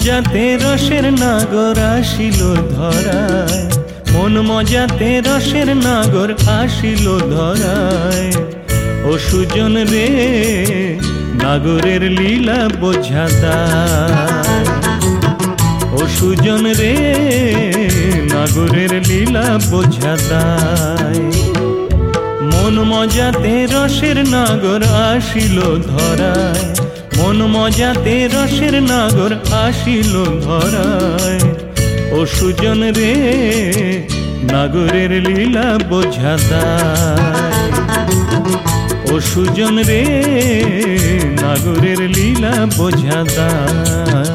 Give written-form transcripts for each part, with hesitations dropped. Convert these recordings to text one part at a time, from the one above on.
মজাতে রসের নাগর আসিল ধরায়, মন মজাতে রসের নাগর আসিল ধরায়। ও সুজন রে নাগরের লীলা বোঝা দায়, ও সুজন রে নাগরের লীলা বোঝা দায়। মন মজাতে রসের নাগর আসিল ধরায়, মন মজাতে রসের নাগর আসিল ধরায়। ও সুজন রে নাগরের লীলা বোঝা দায়, ও সুজন রে নাগরের লীলা বোঝা দায়।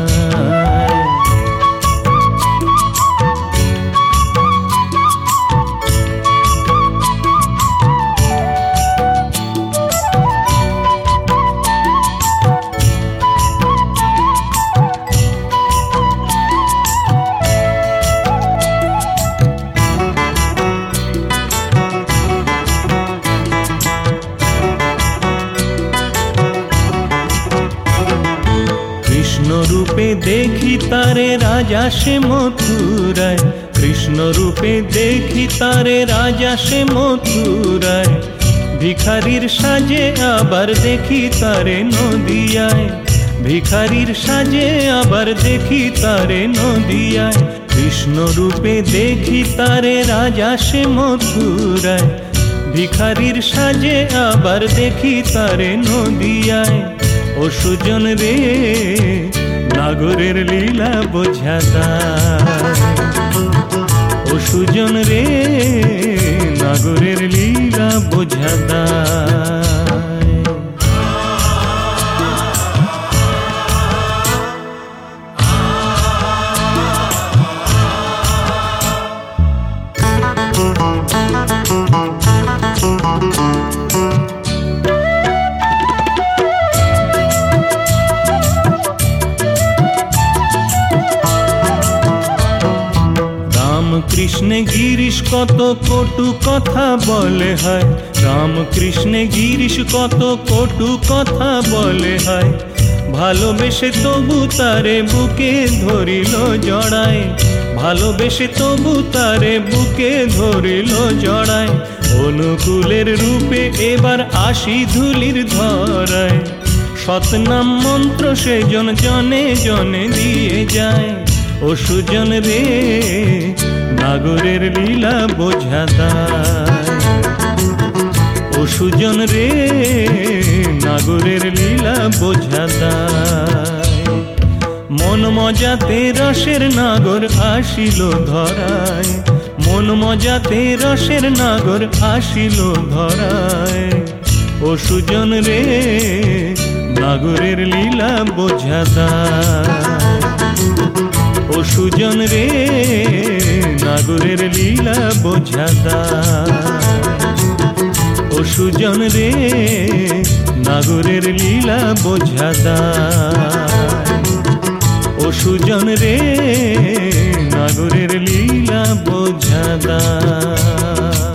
কৃষ্ণ রূপে দেখি তারে রাজা সে মথুরায়, কৃষ্ণ রূপে দেখি তারে রাজা সে মথুরায়। ভিখারির সাজে আবার দেখি তারে নদিয়ায়, ভিখারির সাজে আবার দেখি তারে নদিয়ায়। কৃষ্ণ রূপে দেখি তারে রাজা সে মথুরায়, ভিখারির সাজে আবার দেখি তারে নদিয়ায়। ও সুজন রে নাগরের লীলা বোঝা দায়, ও সুজন রে নাগরের লীলা বোঝা দায়। কৃষ্ণে গিরিশ কত কটু কথা বলে হয়, রাম কৃষ্ণে গিরিশ কত কটু কথা বলে হয়। ভালোবেসে তবু তারে বুকে ধরিল জড়ায়, ভালোবেসে তবু তারে বুকে ধরিল জড়ায়। অনুকূলের রূপে এবার আসি ধুলির ধরায়, সতনাম মন্ত্র সেজন জনে জনে দিয়ে যায়। ও সুজন রে নাগরের লীলা বোঝা দায়, ও সুজন রে নাগরের লীলা বোঝা দায়। মন মজাতে রসের নাগর আসিল ধরায়, মন মজাতে রসের নাগর আসিল ধরায়। ও সুজন রে নাগরের লীলা বোঝা দায়, ও সুজন রে নাগরের লীলা বোঝা দায়, ও সুজন রে নাগরের লীলা বোঝা দায়, ও সুজন রে নাগরের লীলা বোঝা দায়।